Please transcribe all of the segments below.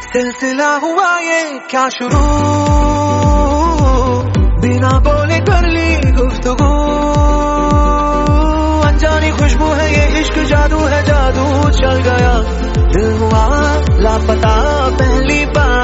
सिलसिला हुआ ये क्या शुरू, बिना बोले कर ली गुफ्तगू। अनजानी खुशबू है ये इश्क, जादू है जादू चल गया, दिल हुआ लापता। पहली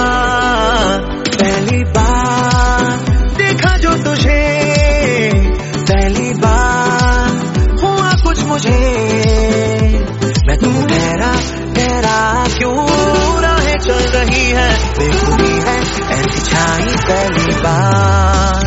बार देखा जो तुझे, पहली बार हुआ कुछ मुझे। मैं तू ठहरा क्यों राहें चल रही है, बेखुदी है ऐसी छाई पहली बार।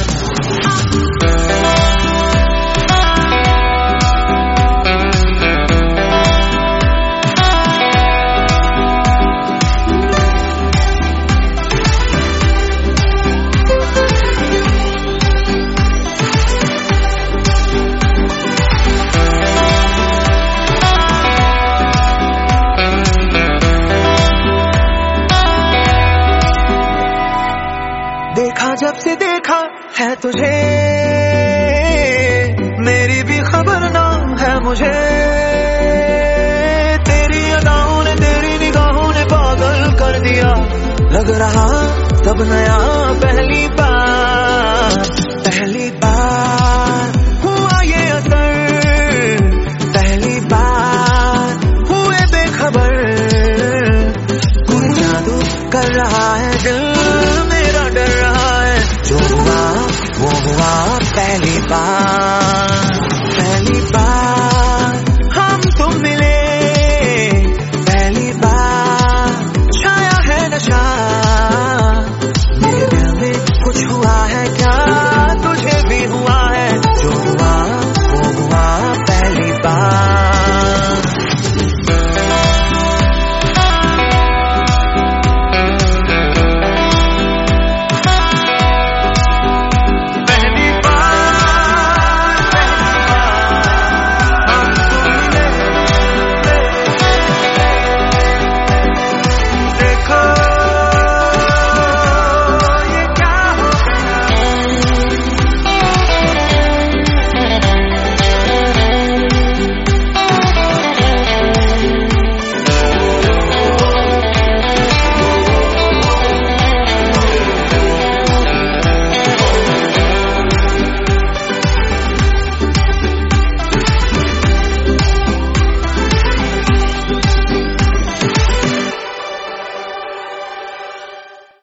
देखा जब से देखा है तुझे, मेरी भी खबर ना है मुझे। तेरी अदाओं ने तेरी निगाहों ने पागल कर दिया, लग रहा सब नया। पहली बार हुआ ये असर, पहली बार हुए बेखबर। कोई जादू कर रहा है दिल मेरा, डर रहा है जो हुआ वो हुआ पहली बार।